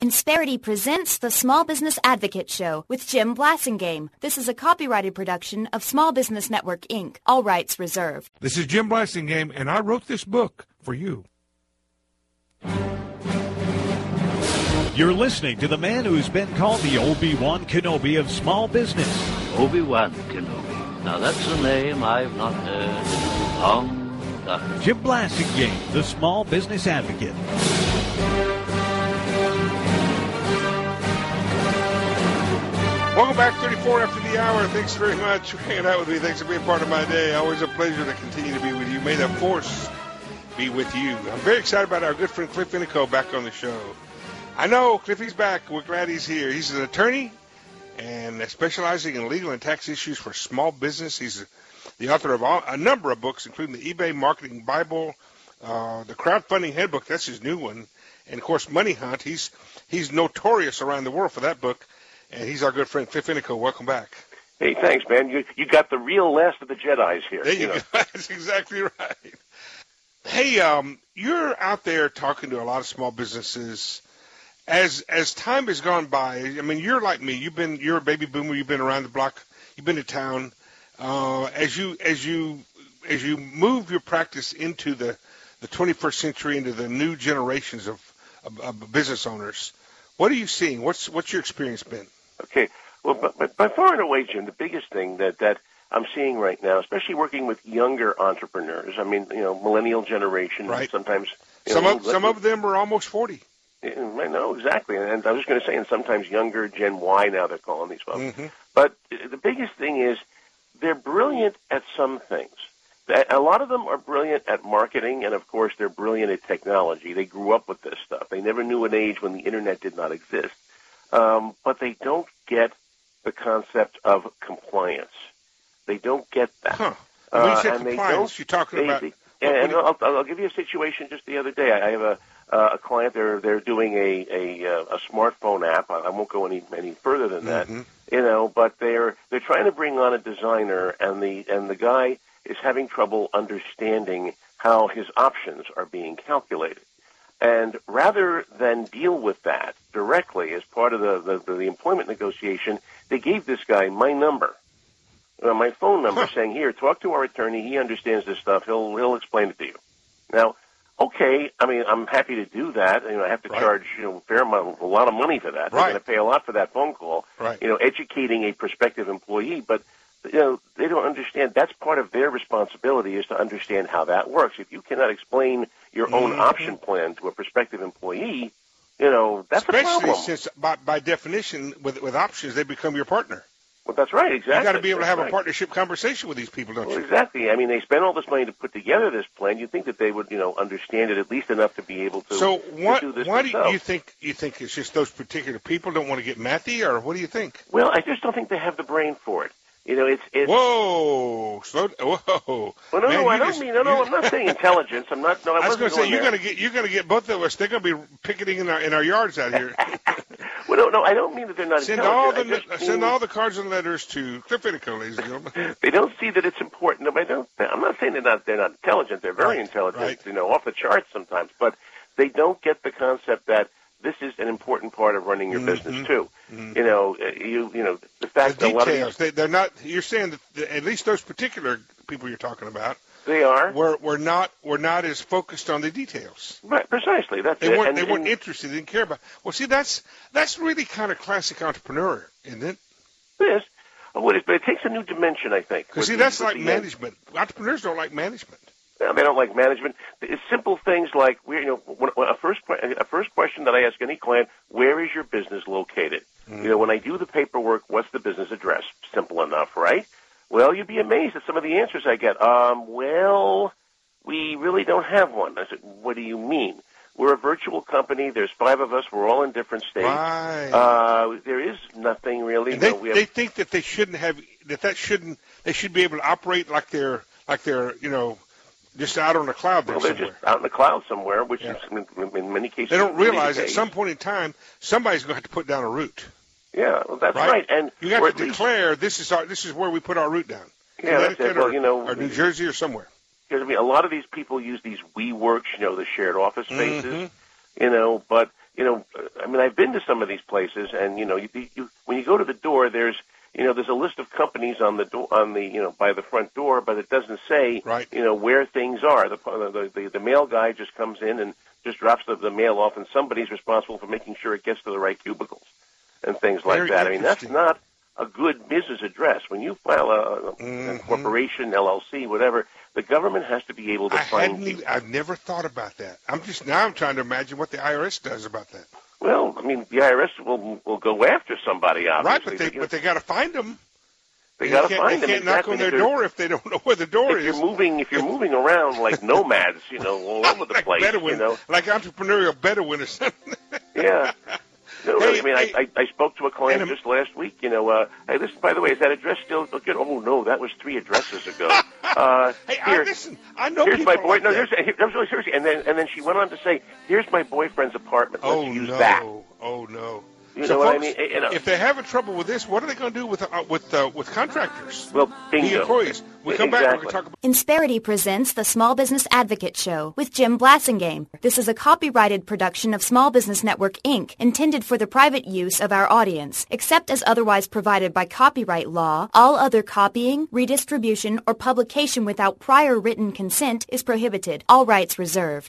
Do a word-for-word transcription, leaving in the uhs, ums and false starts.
Insperity presents the Small Business Advocate Show with Jim Blasingame. This is a copyrighted production of Small Business Network, Incorporated. All rights reserved. This is Jim Blasingame, and I wrote this book for you. You're listening to the man who's been called the Obi-Wan Kenobi of small business. Obi-Wan Kenobi. Now that's a name I've not heard in a long time. Jim Blasingame, the Small Business Advocate. Welcome back, thirty-four after the hour. Thanks very much for hanging out with me. Thanks for being part of my day. Always a pleasure to continue to be with you. May the force be with you. I'm very excited about our good friend Cliff Inico back on the show. I know Cliffy's back. We're glad he's here. He's an attorney and specializing in legal and tax issues for small business. He's the author of all, a number of books, including the eBay Marketing Bible, uh, the Crowdfunding Handbook. That's his new one. And, of course, Money Hunt. He's, he's notorious around the world for that book. And he's our good friend, Cliff Inico. Welcome back. Hey, thanks, man. You you got the real last of the Jedis here. There you, you go. know. That's exactly right. Hey, um, you're out there talking to a lot of small businesses. As as time has gone by, I mean, you're like me. You've been you're a baby boomer. You've been around the block. You've been to town. Uh, as you as you as you move your practice into the, the twenty-first century, into the new generations of, of, of business owners, what are you seeing? What's what's your experience been? Okay. Well, but, but by far and away, Jim, the biggest thing that, that I'm seeing right now, especially working with younger entrepreneurs, I mean, you know, millennial generation, right. sometimes. You some know, of some of them are almost forty. I know, exactly. And I was going to say, and sometimes younger, Gen Y now they're calling these folks. Mm-hmm. But the biggest thing is they're brilliant at some things. A lot of them are brilliant at marketing, and, of course, they're brilliant at technology. They grew up with this stuff. They never knew an age when the Internet did not exist. Um, but they don't get the concept of compliance. They don't get that. Huh. When you uh, say and compliance, you're talking they, about... They, and and I'll, I'll give you a situation just the other day. I have a, uh, a client, they're, they're doing a, a, a smartphone app. I won't go any, any further than that, mm-hmm. you know, but they're, they're trying to bring on a designer, and the, and the guy is having trouble understanding how his options are being calculated. And rather than deal with that directly as part of the, the, the employment negotiation, they gave this guy my number, uh, my phone number, huh. saying, here, talk to our attorney. He understands this stuff. He'll he'll explain it to you. Now, okay, I mean, I'm happy to do that. You know, I have to right. charge you know, a fair amount, a lot of money for that. Right. They're going to pay a lot for that phone call, right. you know, educating a prospective employee. But you know, they don't understand. That's part of their responsibility is to understand how that works. If you cannot explain your own mm-hmm. option plan to a prospective employee, you know, that's Especially a problem. since, by, by definition, with with options, they become your partner. Well, that's right, exactly. You got to be able that's to have right. a partnership conversation with these people, don't well, you? Exactly. I mean, they spend all this money to put together this plan. You'd think that they would, you know, understand it at least enough to be able to, so what, to do this why do themselves. you think you think it's just those particular people don't want to get mathy, or what do you think? Well, I just don't think they have the brain for it. You know, it's it's. Whoa! Slow, whoa! Well, no, Man, no, I you don't just, mean no, no. you, I'm not saying intelligence. I'm not. No, I, I was going to say you're going to get you're going to get both of us. They're going to be picketing in our in our yards out here. Well, no, no, I don't mean that they're not send all the intelligent. I just send mean, all the cards and letters to Cliff Inico, ladies and gentlemen. They don't see that it's important. No, I don't. I'm not saying they're not they're not intelligent. They're very right, intelligent. Right. You know, off the charts sometimes, but they don't get the concept that this is an important part of running your mm-hmm. business too. Mm-hmm. You know, you you know the fact the that a lot of details. these, they, they're not. You're saying that the, at least those particular people you're talking about. They are. We're we're not we're not as focused on the details. Right, precisely. That's they it. weren't And, they weren't and interested. They didn't care about. Well, see, that's that's really kind of classic entrepreneur, isn't it? It is. Oh, it is, but it takes a new dimension, I think. Because see, with that's the, with like the, management. Entrepreneurs don't like management. No, they don't like management. It's simple things like, we, you know, when, when a first a first question that I ask any client: where is your business located? Mm. You know, when I do the paperwork, what's the business address? Simple enough, right? Well, you'd be amazed at some of the answers I get. Um, well, we really don't have one. I said, what do you mean? We're a virtual company. There's five of us. We're all in different states. Right. Uh, there is nothing really. And they, no, we have, they think that they shouldn't have that. That shouldn't. They should be able to operate like they're like they're you know just out on the cloud there well, they're somewhere. just out in the cloud somewhere, which yeah. is in, in many cases they don't realize the at some point in time somebody's going to have to put down a route. Yeah, well, that's right. right. And you have to least, declare this is our this is where we put our route down. Yeah, that's it. Well, or, you know, or New Jersey or somewhere. Because I mean, a lot of these people use these WeWorks, you know, the shared office spaces. Mm-hmm. You know, but you know, I mean, I've been to some of these places, and you know, you, you, when you go to the door, there's, you know, there's a list of companies on the door, on the, you know, by the front door, but it doesn't say, right. you know, where things are. The, the the the mail guy just comes in and just drops the, the mail off, and somebody's responsible for making sure it gets to the right cubicles and things like Very that. I mean, that's not a good business address. When you file a, mm-hmm. a corporation, L L C, whatever, the government has to be able to I find. Hadn't even, I've never thought about that. I'm just now I'm trying to imagine what the I R S does about that. Well, I mean, the I R S will will go after somebody, obviously. Right, but they but, but they got to find them. They got to find they them. They can't exactly. knock on their door if they don't know where the door if is. You're moving, if you're moving around like nomads, you know, all over the like place, Bedouin, you know, like entrepreneurial Bedouin or something. Yeah. No, hey, I mean, hey, I, I I spoke to a client just last week. You know, uh, hey, listen, by the way, is that address still good? Oh no, that was three addresses ago. Uh, hey, here, I, listen, I know here's people my boy. like no, that. here's, here, I'm really serious. And then and then she went on to say, "Here's my boyfriend's apartment. Let's oh use no! that." Oh no! You so know what folks, I mean? You know, if they're having trouble with this, what are they going to do with uh, with uh, with contractors? Well, bingo. The employees. We come exactly. back. We're going to talk about. Insperity presents the Small Business Advocate Show with Jim Blassingame. This is a copyrighted production of Small Business Network, Incorporated, intended for the private use of our audience. Except as otherwise provided by copyright law, all other copying, redistribution, or publication without prior written consent is prohibited. All rights reserved.